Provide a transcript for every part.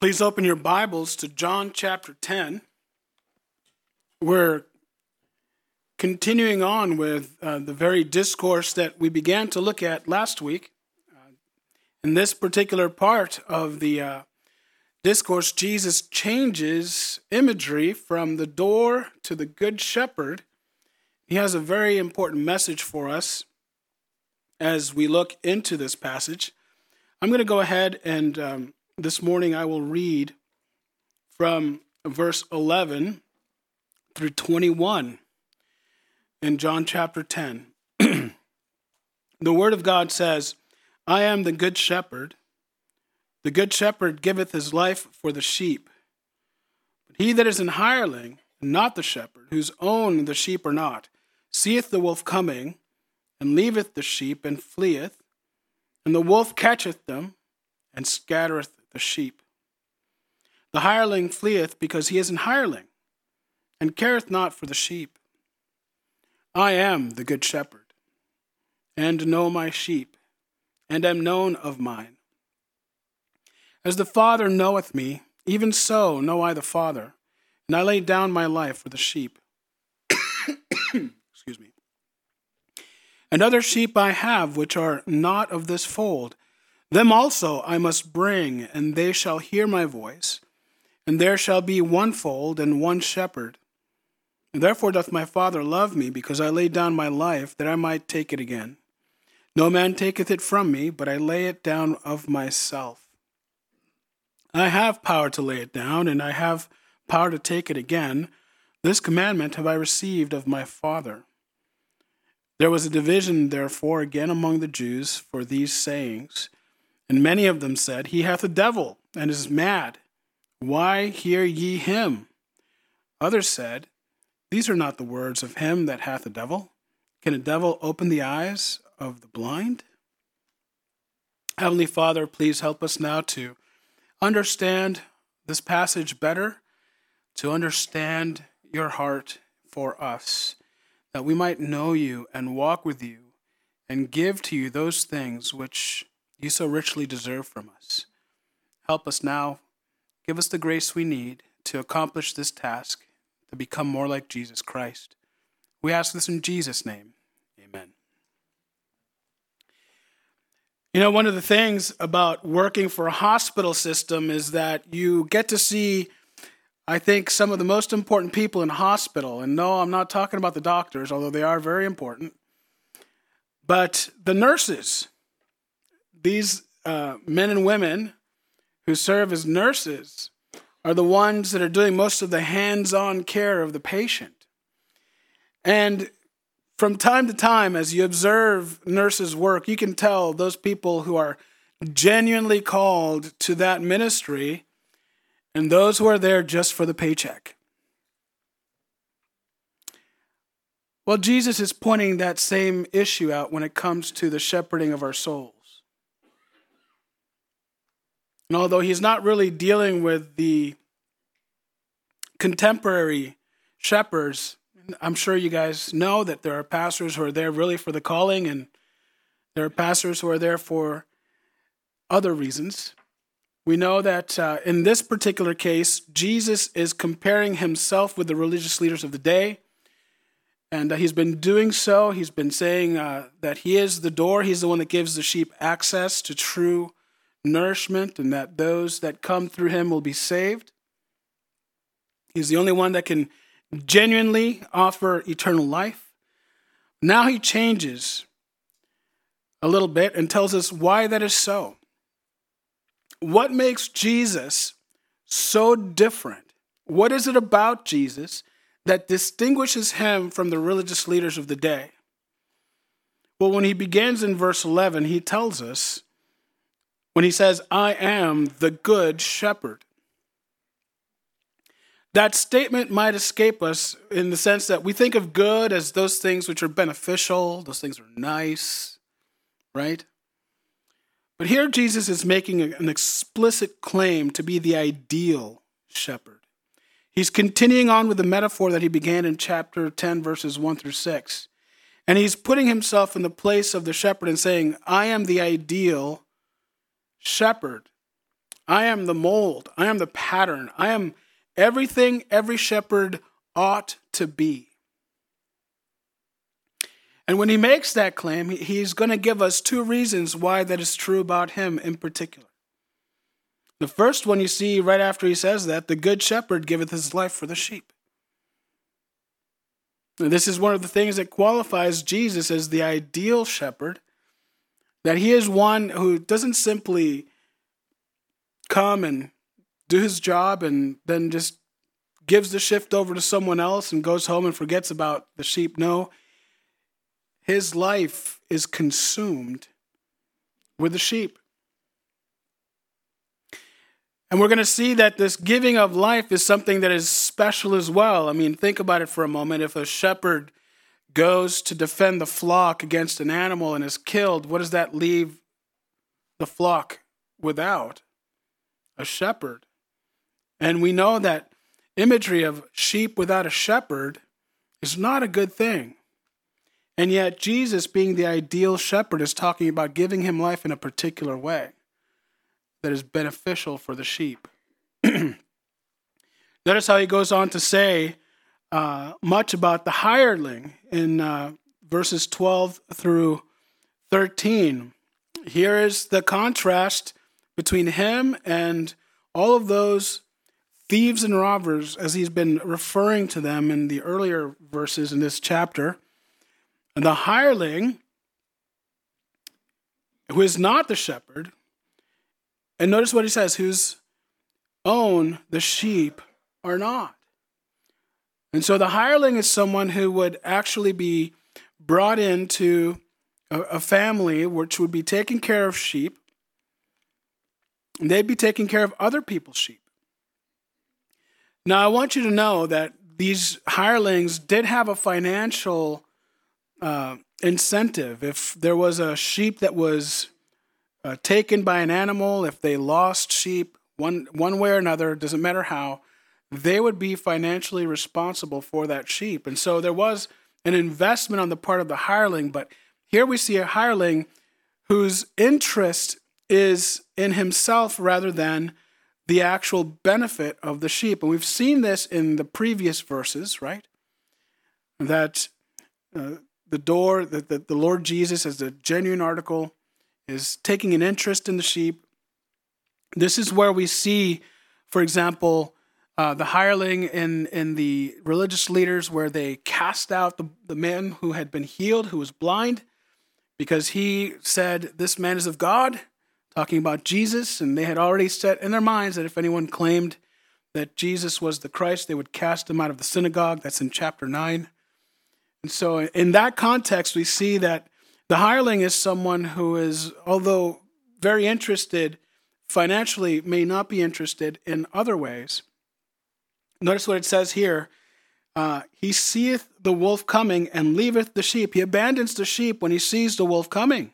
Please open your Bibles to John chapter 10. We're continuing on with the very discourse that we began to look at last week. In this particular part of the discourse, Jesus changes imagery from the door to the Good Shepherd. He has a very important message for us as we look into this passage. I'm going to go ahead and this morning I will read from verse 11 through 21 in John chapter 10. The word of God says, I am the good shepherd. The good shepherd giveth his life for the sheep. But he that is an hireling, not the shepherd, whose own the sheep are not, seeth the wolf coming, and leaveth the sheep, and fleeth. And the wolf catcheth them, and scattereth the sheep. The hireling fleeth because he is an hireling, and careth not for the sheep. I am the good shepherd, and know my sheep, and am known of mine. As the Father knoweth me, even so know I the Father, and I lay down my life for the sheep. Excuse me. And other sheep I have which are not of this fold. Them also I must bring, and they shall hear my voice. And there shall be one fold and one shepherd. And therefore doth my Father love me, because I lay down my life, that I might take it again. No man taketh it from me, but I lay it down of myself. I have power to lay it down, and I have power to take it again. This commandment have I received of my Father. There was a division, therefore, again among the Jews for these sayings. And many of them said, He hath a devil, and is mad. Why hear ye him? Others said, These are not the words of him that hath a devil. Can a devil open the eyes of the blind? Heavenly Father, please help us now to understand this passage better, to understand your heart for us, that we might know you and walk with you and give to you those things which you so richly deserve from us. Help us now. Give us the grace we need to accomplish this task, to become more like Jesus Christ. We ask this in Jesus' name. Amen. You know, one of the things about working for a hospital system is that you get to see, I think, some of the most important people in a hospital. And no, I'm not talking about the doctors, although they are very important, but the nurses. These men and women who serve as nurses are the ones that are doing most of the hands-on care of the patient. And from time to time, as you observe nurses work, you can tell those people who are genuinely called to that ministry and those who are there just for the paycheck. Well, Jesus is pointing that same issue out when it comes to the shepherding of our souls. And although he's not really dealing with the contemporary shepherds, I'm sure you guys know that there are pastors who are there really for the calling, and there are pastors who are there for other reasons. We know that in this particular case, Jesus is comparing himself with the religious leaders of the day, and he's been doing so. He's been saying that he is the door. He's the one that gives the sheep access to true nourishment, and that those that come through him will be saved. He's the only one that can genuinely offer eternal life. Now he changes a little bit and tells us why that is so. What makes Jesus so different? What is it about Jesus that distinguishes him from the religious leaders of the day? Well, when he begins in verse 11, he tells us, when he says, I am the good shepherd. That statement might escape us in the sense that we think of good as those things which are beneficial, those things are nice, right? But here Jesus is making an explicit claim to be the ideal shepherd. He's continuing on with the metaphor that he began in chapter 10, verses 1 through 6. And he's putting himself in the place of the shepherd and saying, I am the ideal shepherd. I am the mold. I am the pattern. I am everything every shepherd ought to be. And when he makes that claim, he's going to give us two reasons why that is true about him in particular. The first one you see right after he says that, the good shepherd giveth his life for the sheep. And this is one of the things that qualifies Jesus as the ideal shepherd, that he is one who doesn't simply come and do his job and then just gives the shift over to someone else and goes home and forgets about the sheep. No, his life is consumed with the sheep. And we're going to see that this giving of life is something that is special as well. I mean, think about it for a moment. If a shepherd goes to defend the flock against an animal and is killed, what does that leave the flock without? A shepherd. And we know that imagery of sheep without a shepherd is not a good thing. And yet Jesus, being the ideal shepherd, is talking about giving him life in a particular way that is beneficial for the sheep. Notice how he goes on to say much about the hireling in verses 12 through 13. Here is the contrast between him and all of those thieves and robbers, as he's been referring to them in the earlier verses in this chapter. And the hireling, who is not the shepherd, and notice what he says, whose own the sheep are not. And so the hireling is someone who would actually be brought into a family which would be taking care of sheep. And they'd be taking care of other people's sheep. Now, I want you to know that these hirelings did have a financial incentive. If there was a sheep that was taken by an animal, if they lost sheep one way or another, doesn't matter how, they would be financially responsible for that sheep. And so there was an investment on the part of the hireling, but here we see a hireling whose interest is in himself rather than the actual benefit of the sheep. And we've seen this in the previous verses, right? That the Lord Jesus, as the genuine article, is taking an interest in the sheep. This is where we see, for example, the hireling in the religious leaders, where they cast out the man who had been healed, who was blind, because he said, "This man is of God," talking about Jesus, and they had already set in their minds that if anyone claimed that Jesus was the Christ, they would cast him out of the synagogue. That's in chapter 9. And so in that context, we see that the hireling is someone who is, although very interested financially, may not be interested in other ways. Notice what it says here. He seeth the wolf coming and leaveth the sheep. He abandons the sheep when he sees the wolf coming.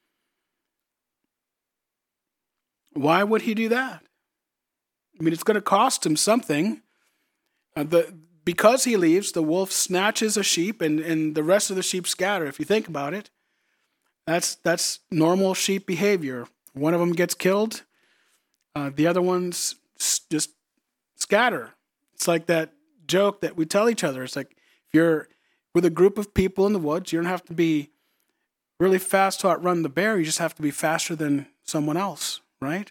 Why would he do that? I mean, it's going to cost him something. Because he leaves, the wolf snatches a sheep and the rest of the sheep scatter. If you think about it, that's normal sheep behavior. One of them gets killed. The other ones just scatter. It's like that joke that we tell each other. It's like if you're with a group of people in the woods, you don't have to be really fast to outrun the bear. You just have to be faster than someone else, right?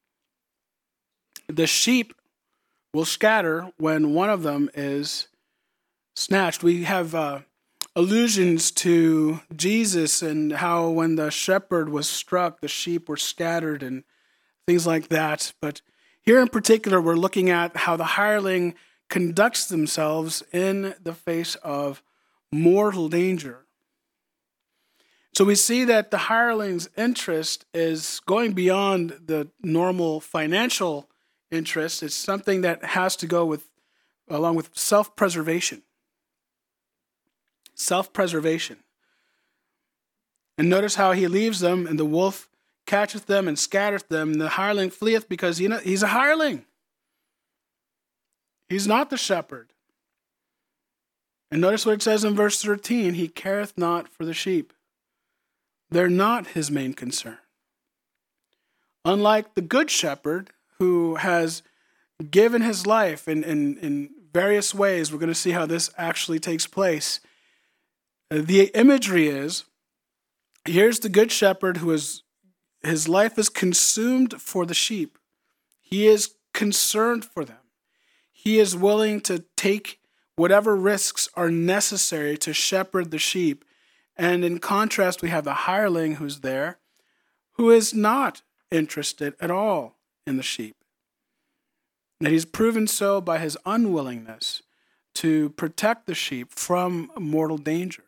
The sheep will scatter when one of them is snatched. We have allusions to Jesus and how when the shepherd was struck, the sheep were scattered and things like that. But here in particular, we're looking at how the hireling conducts themselves in the face of mortal danger. So we see that the hireling's interest is going beyond the normal financial interest. It's something that has to go along with self-preservation. Self-preservation. And notice how he leaves them, and the wolf catcheth them and scattereth them, and the hireling fleeth because he's a hireling. He's not the shepherd. And notice what it says in verse 13, he careth not for the sheep. They're not his main concern. Unlike the good shepherd, who has given his life in various ways. We're going to see how this actually takes place. The imagery is, here's the good shepherd his life is consumed for the sheep. He is concerned for them. He is willing to take whatever risks are necessary to shepherd the sheep. And in contrast, we have the hireling who's there, who is not interested at all in the sheep. And he's proven so by his unwillingness to protect the sheep from mortal danger.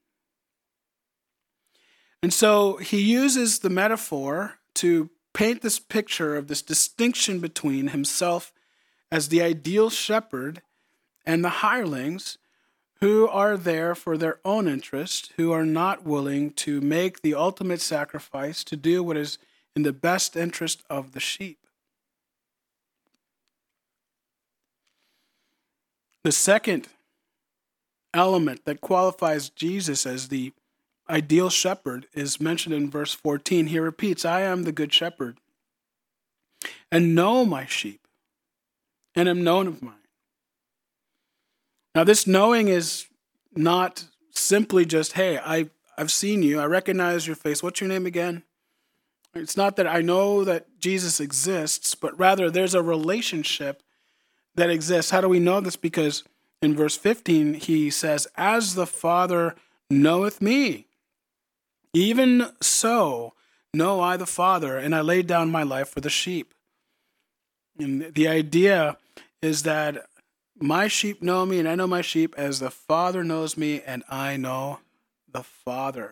And so he uses the metaphor to paint this picture of this distinction between himself as the ideal shepherd and the hirelings who are there for their own interest, who are not willing to make the ultimate sacrifice to do what is in the best interest of the sheep. The second element that qualifies Jesus as the ideal shepherd is mentioned in verse 14. He repeats, I am the good shepherd, and know my sheep, and am known of mine. Now, this knowing is not simply just, hey, I've seen you, I recognize your face. What's your name again? It's not that I know that Jesus exists, but rather there's a relationship that exists. How do we know this? Because in verse 15, he says, as the Father knoweth me, even so know I the Father, and I lay down my life for the sheep. And the idea is that my sheep know me, and I know my sheep as the Father knows me, and I know the Father.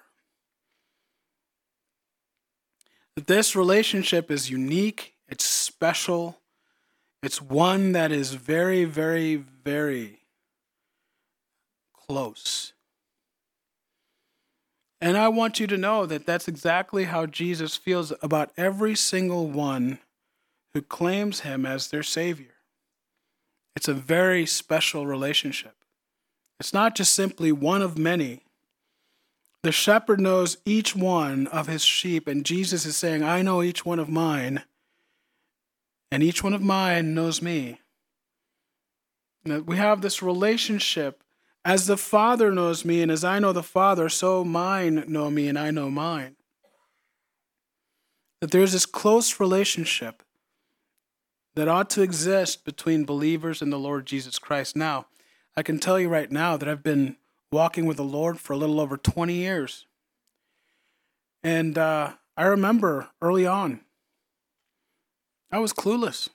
This relationship is unique, it's special, it's one that is very, very, very close. And I want you to know that that's exactly how Jesus feels about every single one who claims him as their Savior. It's a very special relationship. It's not just simply one of many. The shepherd knows each one of his sheep, and Jesus is saying, I know each one of mine, and each one of mine knows me. We have this relationship. As the Father knows me, and as I know the Father, so mine know me, and I know mine. That there's this close relationship that ought to exist between believers and the Lord Jesus Christ. Now, I can tell you right now that I've been walking with the Lord for a little over 20 years. And I remember early on, I was clueless.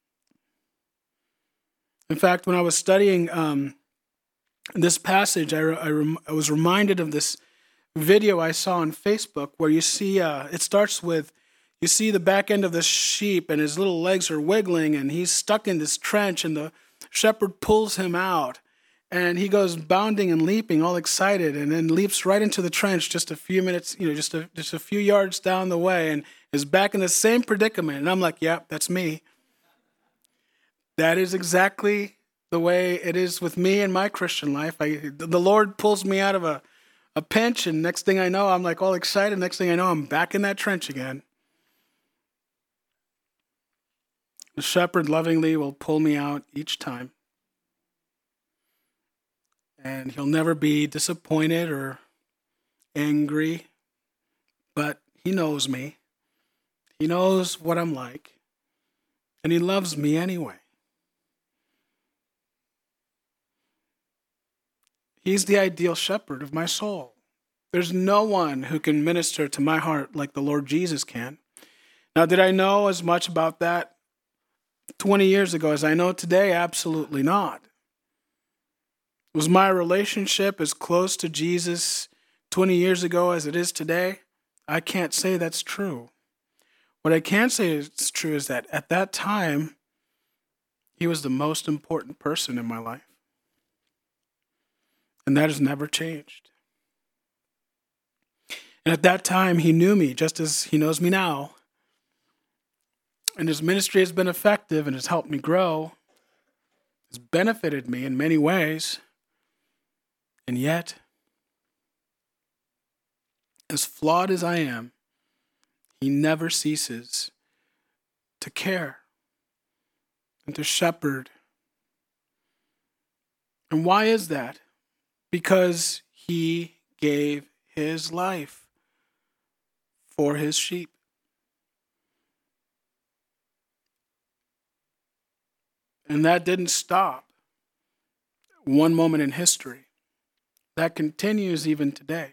In fact, when I was studying this passage, I was reminded of this video I saw on Facebook where you see, it starts with, you see the back end of the sheep and his little legs are wiggling and he's stuck in this trench and the shepherd pulls him out and he goes bounding and leaping all excited and then leaps right into the trench just a few minutes, just a few yards down the way and is back in the same predicament. And I'm like, yeah, that's me. That is exactly the way it is with me and my Christian life. The Lord pulls me out of a pinch, and next thing I know, I'm like all excited. Next thing I know, I'm back in that trench again. The shepherd lovingly will pull me out each time. And he'll never be disappointed or angry, but he knows me. He knows what I'm like, and he loves me anyway. He's the ideal shepherd of my soul. There's no one who can minister to my heart like the Lord Jesus can. Now, did I know as much about that 20 years ago as I know today? Absolutely not. Was my relationship as close to Jesus 20 years ago as it is today? I can't say that's true. What I can say is true is that at that time, he was the most important person in my life. And that has never changed. And at that time, he knew me just as he knows me now. And his ministry has been effective and has helped me grow. Has benefited me in many ways. And yet, as flawed as I am, he never ceases to care and to shepherd. And why is that? Because he gave his life for his sheep. And that didn't stop one moment in history. That continues even today.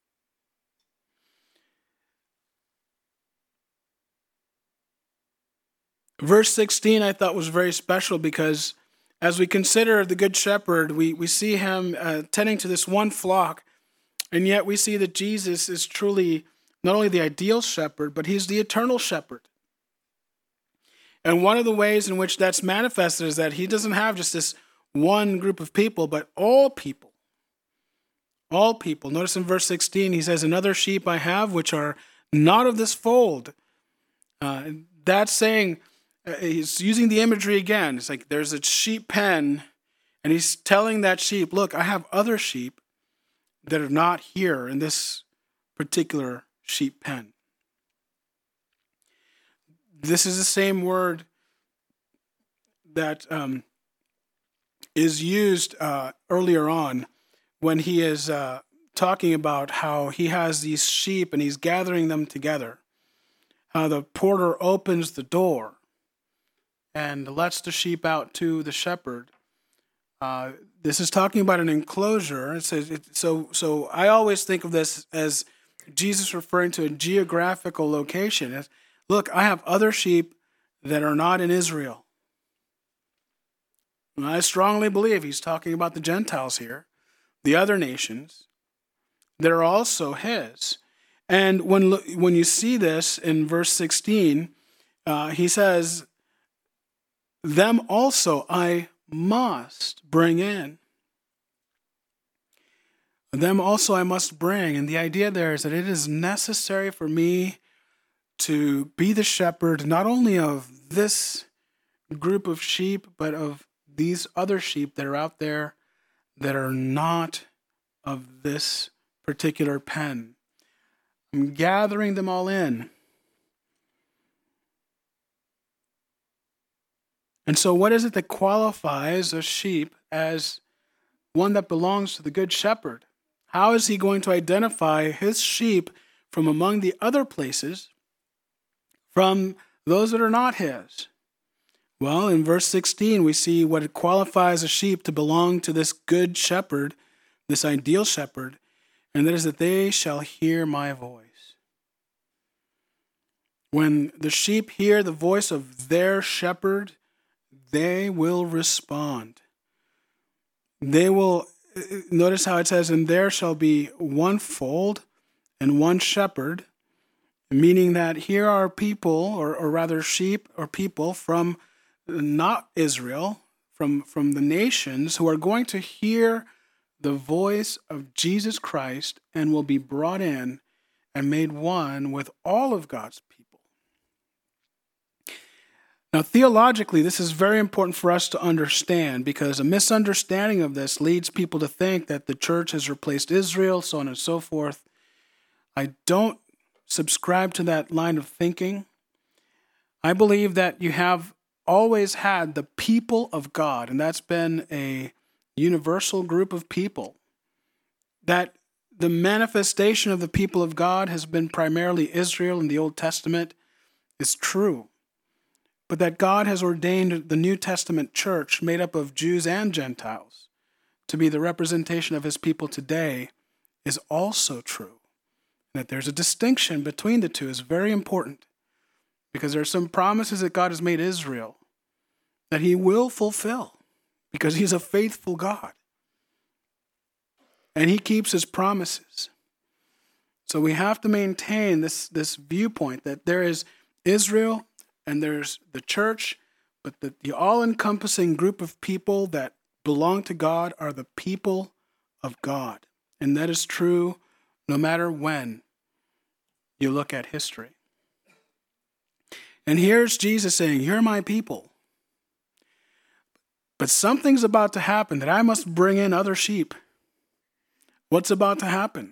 Verse 16 I thought was very special because as we consider the Good Shepherd, we see him tending to this one flock, and yet we see that Jesus is truly not only the ideal shepherd, but he's the eternal shepherd. And one of the ways in which that's manifested is that he doesn't have just this one group of people, but all people. All people. Notice in verse 16, he says, "Another sheep I have, which are not of this fold." That's saying, he's using the imagery again. It's like there's a sheep pen, and he's telling that sheep, look, I have other sheep that are not here in this particular sheep pen. This is the same word that is used earlier on when he is talking about how he has these sheep and he's gathering them together. How the porter opens the door and lets the sheep out to the shepherd. This is talking about an enclosure. It says so. I always think of this as Jesus referring to a geographical location. Look, I have other sheep that are not in Israel. And I strongly believe he's talking about the Gentiles here, the other nations that are also his. And when you see this in verse 16, he says, "Them also I must bring in." Them also I must bring. And the idea there is that it is necessary for me to be the shepherd, not only of this group of sheep, but of these other sheep that are out there that are not of this particular pen. I'm gathering them all in. And so what is it that qualifies a sheep as one that belongs to the Good Shepherd? How is he going to identify his sheep from among the other places from those that are not his? Well, in verse 16, we see what it qualifies a sheep to belong to this Good Shepherd, this ideal shepherd, and that is that they shall hear my voice. When the sheep hear the voice of their shepherd, they will respond. They will, notice how it says, "And there shall be one fold and one shepherd," meaning that here are people, or rather sheep or people from not Israel, from the nations, who are going to hear the voice of Jesus Christ and will be brought in and made one with all of God's people. Now, theologically, this is very important for us to understand, because a misunderstanding of this leads people to think that the church has replaced Israel, so on and so forth. I don't subscribe to that line of thinking. I believe that you have always had the people of God, and that's been a universal group of people. That the manifestation of the people of God has been primarily Israel in the Old Testament is true. But that God has ordained the New Testament church, made up of Jews and Gentiles, to be the representation of his people today is also true. That there's a distinction between the two is very important, because there are some promises that God has made Israel that he will fulfill, because he's a faithful God. And he keeps his promises. So we have to maintain this viewpoint that there is Israel and there's the church, but the all-encompassing group of people that belong to God are the people of God. And that is true no matter when you look at history. And here's Jesus saying, "You're my people. But something's about to happen that I must bring in other sheep." What's about to happen?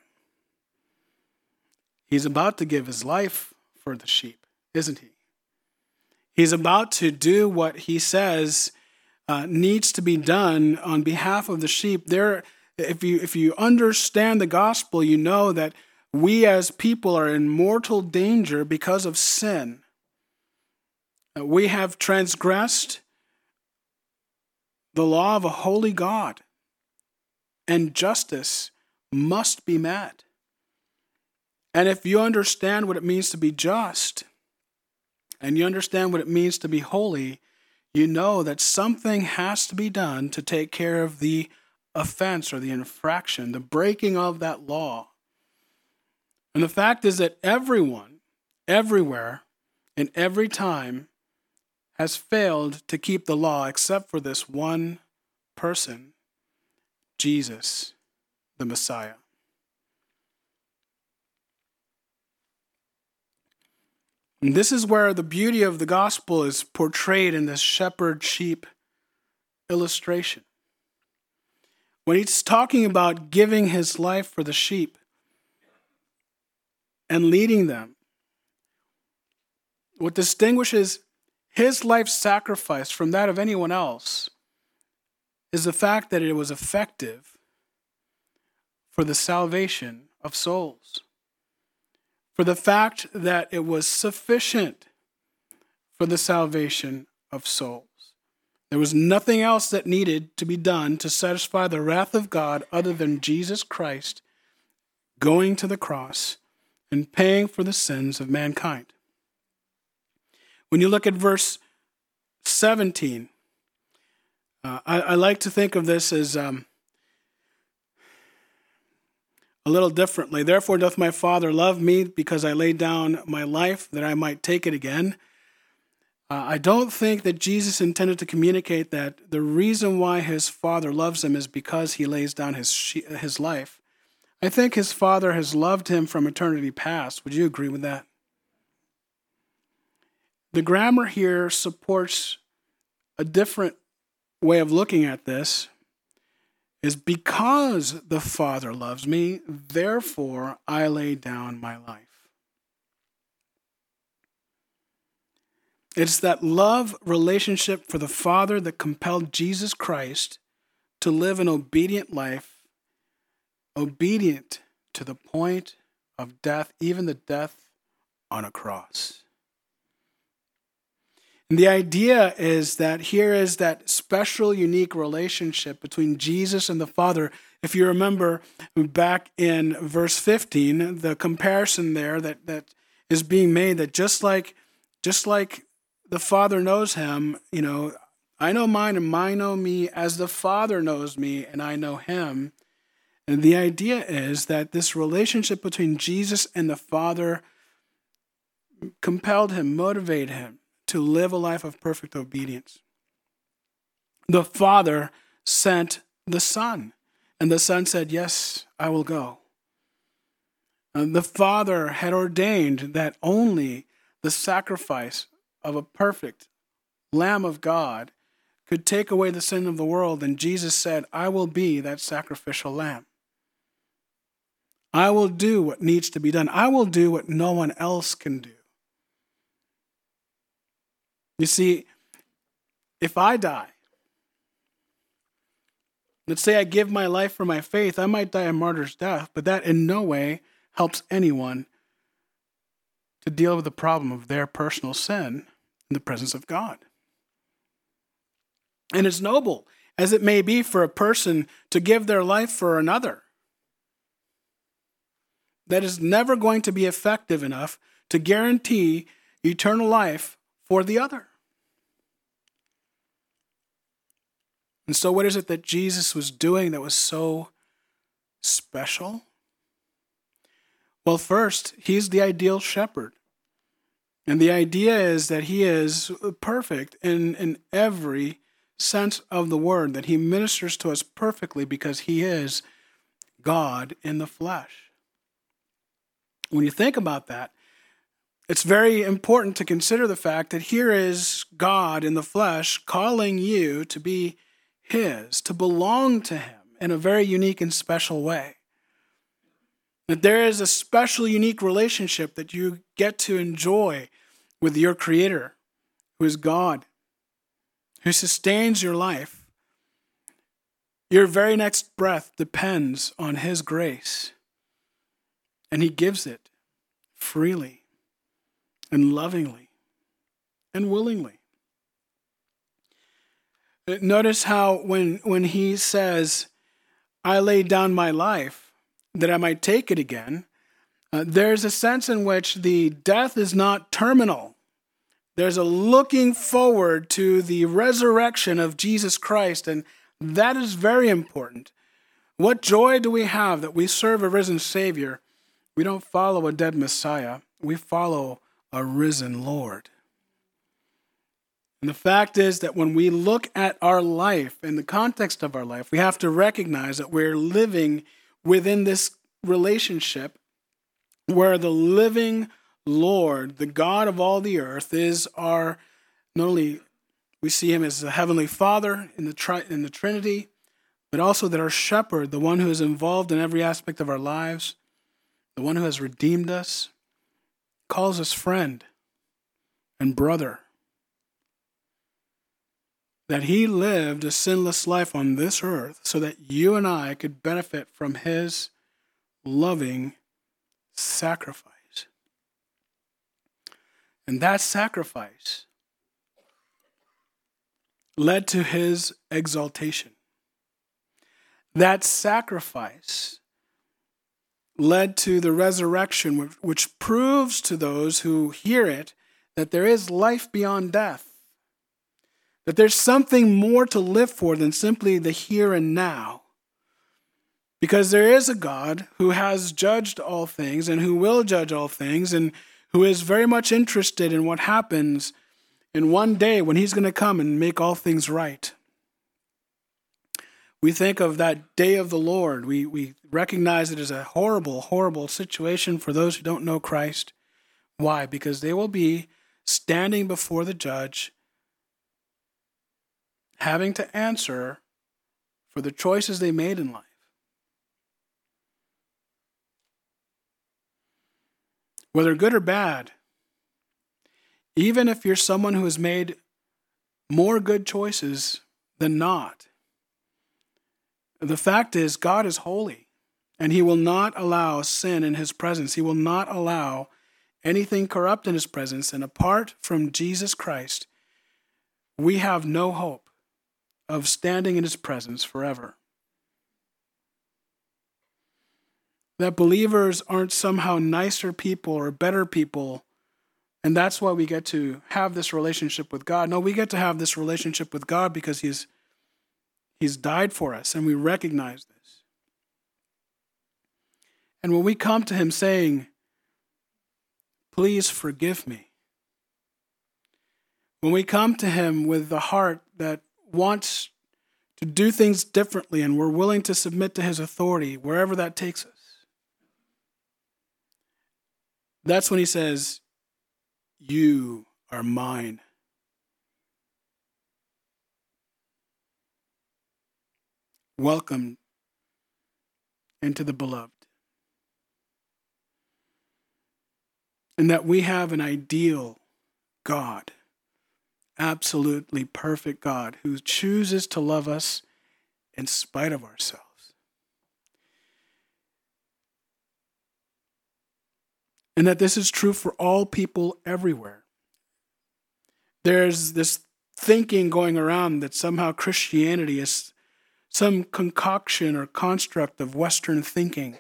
He's about to give his life for the sheep, isn't he? He's about to do what he says needs to be done on behalf of the sheep. If you understand the gospel, you know that we as people are in mortal danger because of sin. We have transgressed the law of a holy God, and justice must be met. And if you understand what it means to be just, and you understand what it means to be holy, you know that something has to be done to take care of the offense or the infraction, the breaking of that law. And the fact is that everyone, everywhere, and every time has failed to keep the law except for this one person, Jesus, the Messiah. And this is where the beauty of the gospel is portrayed in this shepherd-sheep illustration. When he's talking about giving his life for the sheep and leading them, what distinguishes his life sacrifice from that of anyone else is the fact that it was effective for the salvation of souls. For the fact that it was sufficient for the salvation of souls. There was nothing else that needed to be done to satisfy the wrath of God other than Jesus Christ going to the cross and paying for the sins of mankind. When you look at verse 17, I like to think of this as a little differently. Therefore doth my Father love me, because I laid down my life that I might take it again. I don't think that Jesus intended to communicate that the reason why his Father loves him is because he lays down his life. I think his Father has loved him from eternity past. Would you agree with that? The grammar here supports a different way of looking at this. Is because the Father loves me, therefore I lay down my life. It's that love relationship for the Father that compelled Jesus Christ to live an obedient life, obedient to the point of death, even the death on a cross. And the idea is that here is that special, unique relationship between Jesus and the Father. If you remember back in verse 15, the comparison there that is being made, that just like the Father knows him, I know mine and mine know me as the Father knows me and I know him. And the idea is that this relationship between Jesus and the Father compelled him, motivated him to live a life of perfect obedience. The Father sent the Son, and the Son said, yes, I will go. And the Father had ordained that only the sacrifice of a perfect Lamb of God could take away the sin of the world, and Jesus said, I will be that sacrificial lamb. I will do what needs to be done. I will do what no one else can do. You see, if I die, let's say I give my life for my faith, I might die a martyr's death, but that in no way helps anyone to deal with the problem of their personal sin in the presence of God. And as noble as it may be for a person to give their life for another, that is never going to be effective enough to guarantee eternal life for the other. And so what is it that Jesus was doing that was so special? Well, first, he's the ideal shepherd. And the idea is that he is perfect in every sense of the word, that he ministers to us perfectly because he is God in the flesh. When you think about that, it's very important to consider the fact that here is God in the flesh calling you to be his, to belong to him in a very unique and special way. That there is a special, unique relationship that you get to enjoy with your Creator, who is God, who sustains your life. Your very next breath depends on his grace, and he gives it freely and lovingly and willingly. Notice how when he says, I laid down my life that I might take it again, there's a sense in which the death is not terminal. There's a looking forward to the resurrection of Jesus Christ, and that is very important. What joy do we have that we serve a risen Savior? We don't follow a dead Messiah. We follow a risen Lord. And the fact is that when we look at our life, in the context of our life, we have to recognize that we're living within this relationship where the living Lord, the God of all the earth, is our, not only we see him as the Heavenly Father in the Trinity, but also that our shepherd, the one who is involved in every aspect of our lives, the one who has redeemed us, calls us friend and brother. That he lived a sinless life on this earth so that you and I could benefit from his loving sacrifice. And that sacrifice led to his exaltation. That sacrifice led to the resurrection, which proves to those who hear it that there is life beyond death. That there's something more to live for than simply the here and now. Because there is a God who has judged all things and who will judge all things and who is very much interested in what happens in one day when he's going to come and make all things right. We think of that day of the Lord. We recognize it as a horrible, horrible situation for those who don't know Christ. Why? Because they will be standing before the judge, having to answer for the choices they made in life. Whether good or bad, even if you're someone who has made more good choices than not, the fact is God is holy, and he will not allow sin in his presence. He will not allow anything corrupt in his presence, and apart from Jesus Christ, we have no hope of standing in his presence forever. That believers aren't somehow nicer people or better people, and that's why we get to have this relationship with God. No, we get to have this relationship with God because He's died for us, and we recognize this. And when we come to him saying, please forgive me, when we come to him with the heart that wants to do things differently and we're willing to submit to his authority, wherever that takes us, that's when he says, you are mine. Welcome into the beloved. And that we have an ideal God, absolutely perfect God, who chooses to love us in spite of ourselves. And that this is true for all people everywhere. There's this thinking going around that somehow Christianity is some concoction or construct of Western thinking.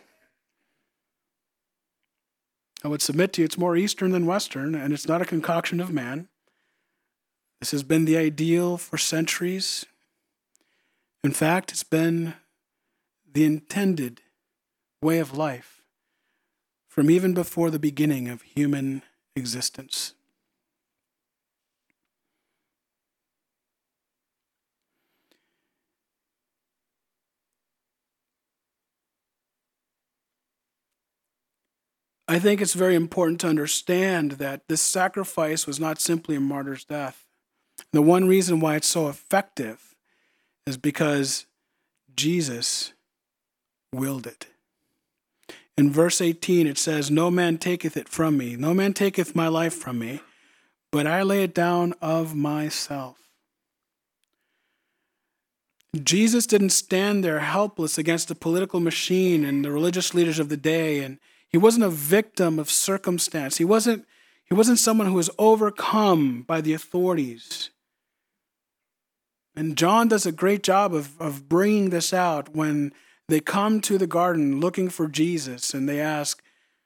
I would submit to you it's more Eastern than Western, and it's not a concoction of man. This has been the ideal for centuries. In fact, it's been the intended way of life from even before the beginning of human existence. I think it's very important to understand that this sacrifice was not simply a martyr's death. The one reason why it's so effective is because Jesus willed it. In verse 18, it says, no man taketh it from me. No man taketh my life from me, but I lay it down of myself. Jesus didn't stand there helpless against the political machine and the religious leaders of the day, and he wasn't a victim of circumstance. He wasn't someone who was overcome by the authorities. And John does a great job of bringing this out when they come to the garden looking for Jesus, and they ask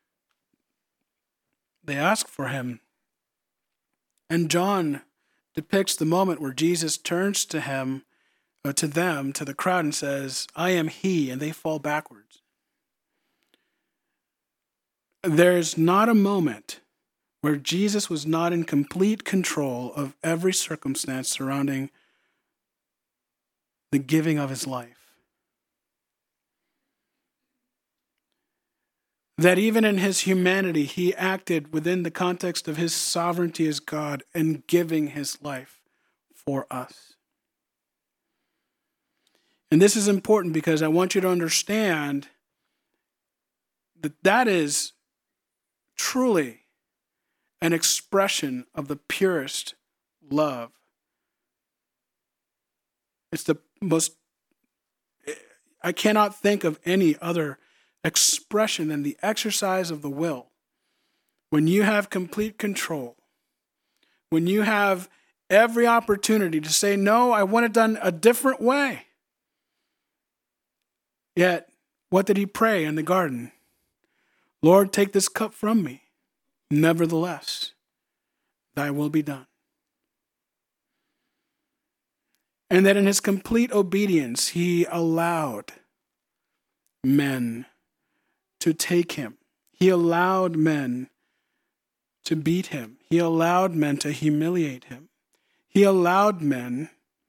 for him. And John depicts the moment where Jesus turns to the crowd, and says, "I am he," and they fall backwards. There's not a moment where Jesus was not in complete control of every circumstance surrounding the giving of his life. That even in his humanity, he acted within the context of his sovereignty as God and giving his life for us. And this is important because I want you to understand that that is truly an expression of the purest love. It's the most, I cannot think of any other expression than the exercise of the will. When you have complete control, when you have every opportunity to say, no, I want it done a different way. Yet, what did he pray in the garden? Lord, take this cup from me. Nevertheless, thy will be done. And that in his complete obedience, he allowed men to take him. He allowed men to beat him. He allowed men to humiliate him. He allowed men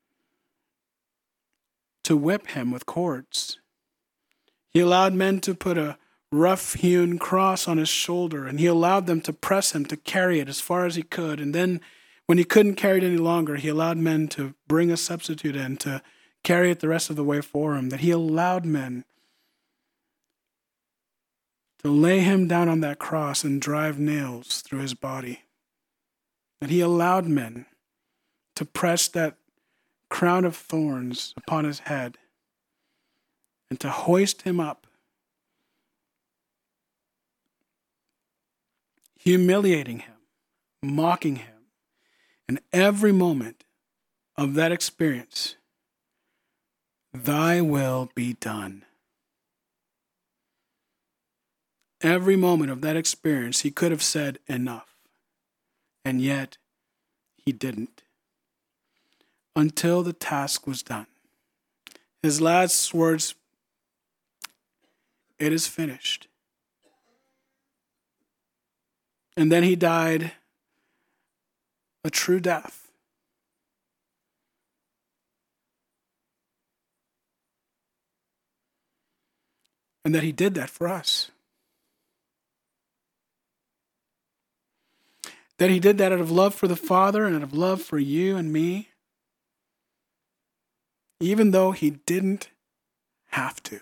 to whip him with cords. He allowed men to put a rough-hewn cross on his shoulder, and he allowed them to press him to carry it as far as he could. And then when he couldn't carry it any longer, he allowed men to bring a substitute in to carry it the rest of the way for him. That he allowed men to lay him down on that cross and drive nails through his body. That he allowed men to press that crown of thorns upon his head and to hoist him up, humiliating him, mocking him. And every moment of that experience, thy will be done. Every moment of that experience, he could have said enough. And yet, he didn't. Until the task was done. His last words, it is finished. And then he died a true death. And that he did that for us. That he did that out of love for the Father and out of love for you and me. Even though he didn't have to.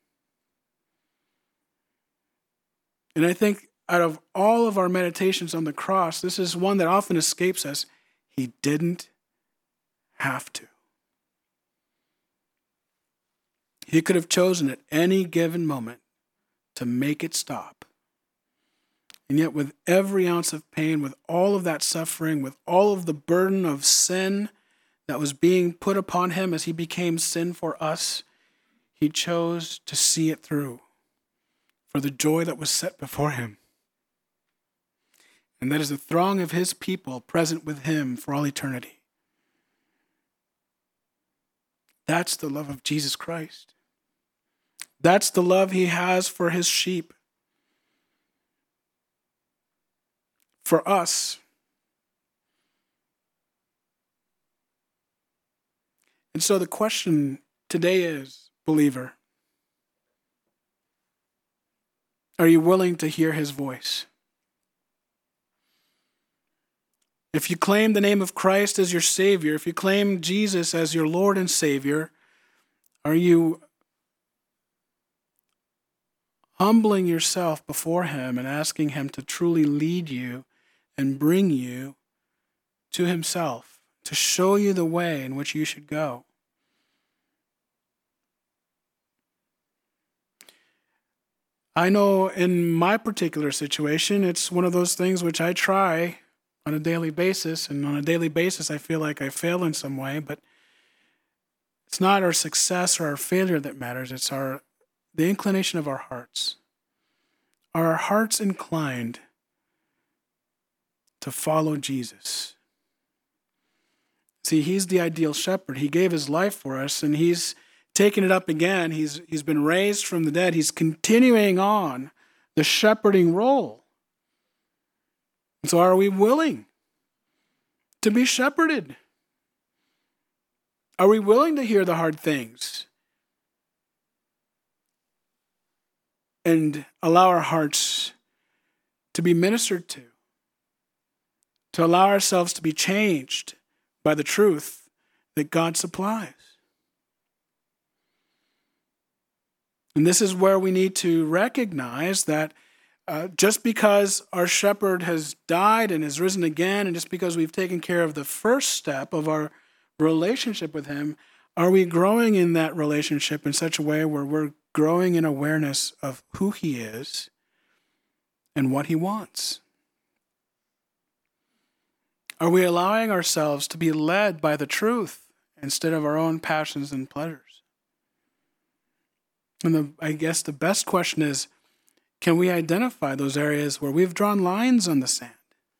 And I think out of all of our meditations on the cross, this is one that often escapes us. He didn't have to. He could have chosen at any given moment to make it stop. And yet with every ounce of pain, with all of that suffering, with all of the burden of sin that was being put upon him as he became sin for us, he chose to see it through for the joy that was set before him. And that is the throng of his people present with him for all eternity. That's the love of Jesus Christ. That's the love he has for his sheep. For us. And so the question today is, believer, are you willing to hear his voice? If you claim the name of Christ as your Savior, if you claim Jesus as your Lord and Savior, are you humbling yourself before him and asking him to truly lead you and bring you to himself to show you the way in which you should go. I know in my particular situation, it's one of those things which I try on a daily basis, and on a daily basis I feel like I fail in some way, but it's not our success or our failure that matters, it's the inclination of our hearts. Are our hearts inclined to follow Jesus? See, he's the ideal shepherd. He gave his life for us, and he's taken it up again. He's been raised from the dead. He's continuing on the shepherding role. So are we willing to be shepherded? Are we willing to hear the hard things and allow our hearts to be ministered to allow ourselves to be changed by the truth that God supplies? And this is where we need to recognize that just because our shepherd has died and has risen again, and just because we've taken care of the first step of our relationship with him, are we growing in that relationship in such a way where we're growing in awareness of who he is and what he wants? Are we allowing ourselves to be led by the truth instead of our own passions and pleasures? And I guess the best question is, can we identify those areas where we've drawn lines on the sand?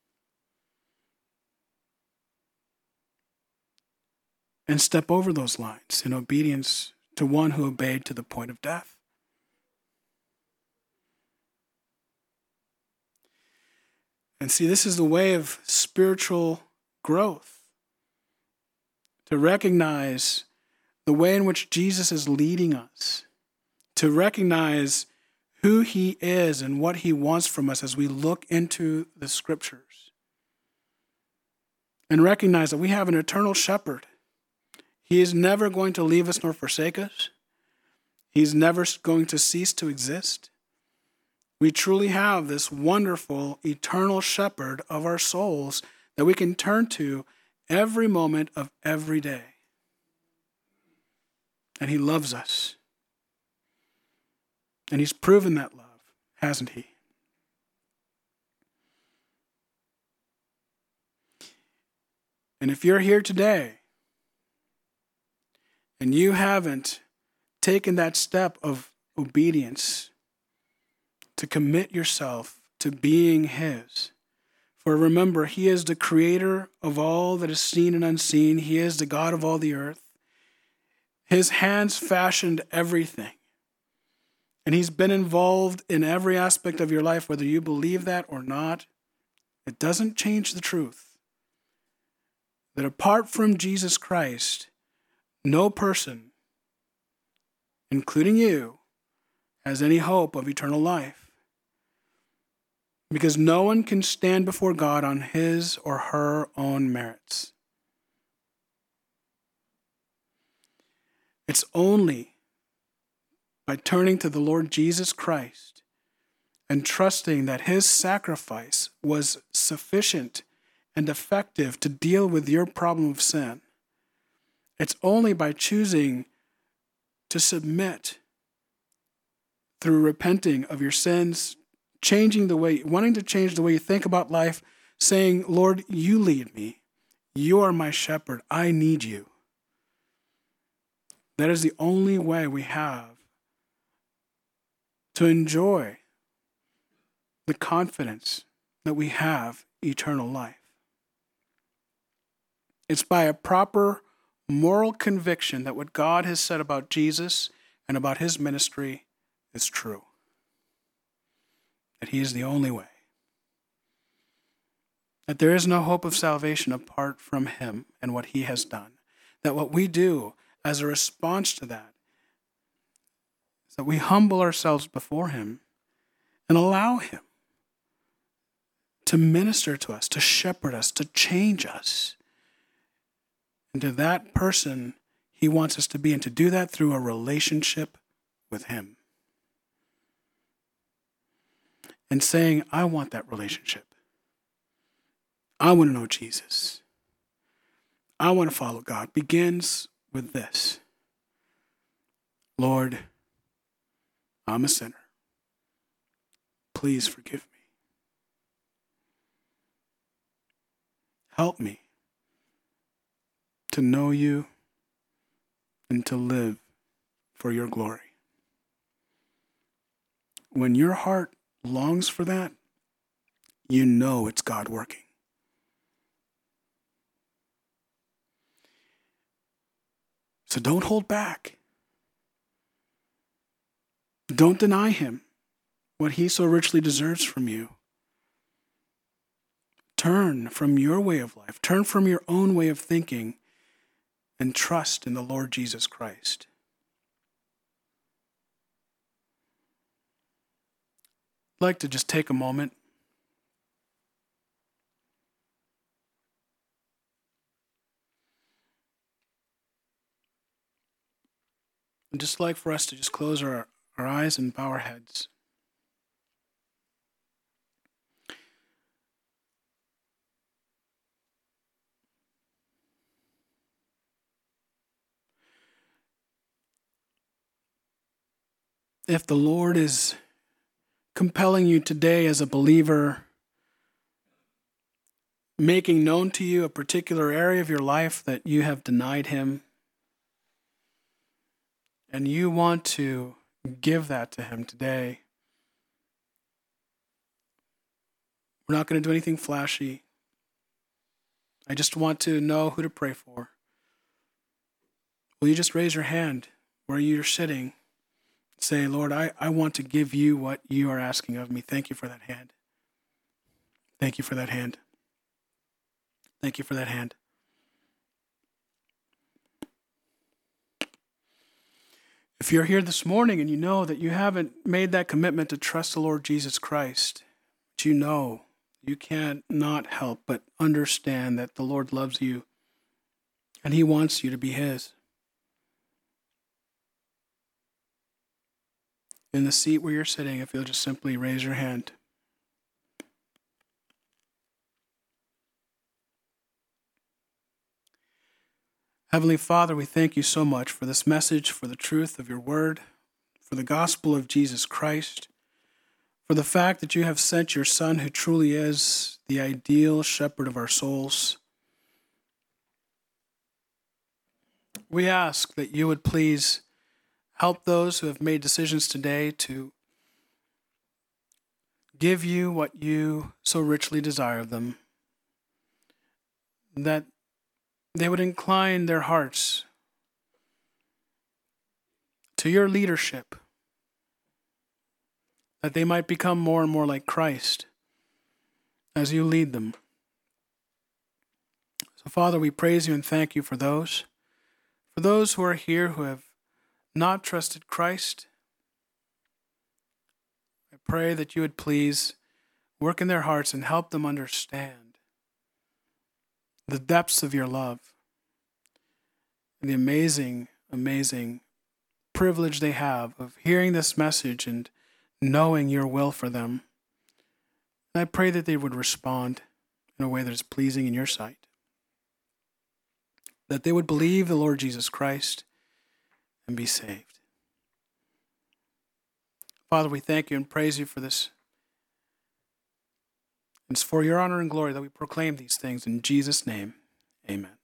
And step over those lines in obedience to one who obeyed to the point of death. And see, this is the way of spiritual growth. To recognize the way in which Jesus is leading us. To recognize who he is and what he wants from us as we look into the scriptures. And recognize that we have an eternal shepherd. He is never going to leave us nor forsake us. He's never going to cease to exist. We truly have this wonderful, eternal shepherd of our souls that we can turn to every moment of every day. And he loves us. And he's proven that love, hasn't he? And if you're here today and you haven't taken that step of obedience to commit yourself to being his, for remember, he is the creator of all that is seen and unseen. He is the God of all the earth. His hands fashioned everything. And he's been involved in every aspect of your life, whether you believe that or not. It doesn't change the truth that apart from Jesus Christ, no person, including you, has any hope of eternal life. Because no one can stand before God on his or her own merits. It's only by turning to the Lord Jesus Christ and trusting that his sacrifice was sufficient and effective to deal with your problem of sin. It's only by choosing to submit through repenting of your sins, wanting to change the way you think about life, saying, Lord, you lead me. You are my shepherd. I need you. That is the only way we have to enjoy the confidence that we have eternal life. It's by a proper moral conviction that what God has said about Jesus and about his ministry is true. That he is the only way. That there is no hope of salvation apart from him and what he has done. That what we do as a response to that is that we humble ourselves before him and allow him to minister to us, to shepherd us, to change us into that person he wants us to be, and to do that through a relationship with him. And saying, I want that relationship. I want to know Jesus. I want to follow God begins with this. Lord, I'm a sinner. Please forgive me. Help me to know you and to live for your glory. When your heart longs for that, you know it's God working. So don't hold back. Don't deny him what he so richly deserves from you. Turn from your way of life. Turn from your own way of thinking and trust in the Lord Jesus Christ. I'd like to just take a moment and just like for us to just close our eyes and bow our heads. If the Lord is compelling you today as a believer, making known to you a particular area of your life that you have denied him, and you want to give that to him today, we're not going to do anything flashy. I just want to know who to pray for. Will you just raise your hand where you're sitting? Say, Lord, I want to give you what you are asking of me. Thank you for that hand. Thank you for that hand. Thank you for that hand. If you're here this morning and you know that you haven't made that commitment to trust the Lord Jesus Christ, but you know you can't not help but understand that the Lord loves you and he wants you to be his. In the seat where you're sitting, if you'll just simply raise your hand. Heavenly Father, we thank you so much for this message, for the truth of your word, for the gospel of Jesus Christ, for the fact that you have sent your Son who truly is the ideal shepherd of our souls. We ask that you would please help those who have made decisions today to give you what you so richly desire of them, that they would incline their hearts to your leadership, that they might become more and more like Christ as you lead them. So, Father, we praise you and thank you for those who are here who have not trusted Christ. I pray that you would please work in their hearts and help them understand the depths of your love and the amazing, amazing privilege they have of hearing this message and knowing your will for them. And I pray that they would respond in a way that is pleasing in your sight, that they would believe the Lord Jesus Christ and be saved. Father, we thank you and praise you for this. It's for your honor and glory that we proclaim these things in Jesus' name. Amen.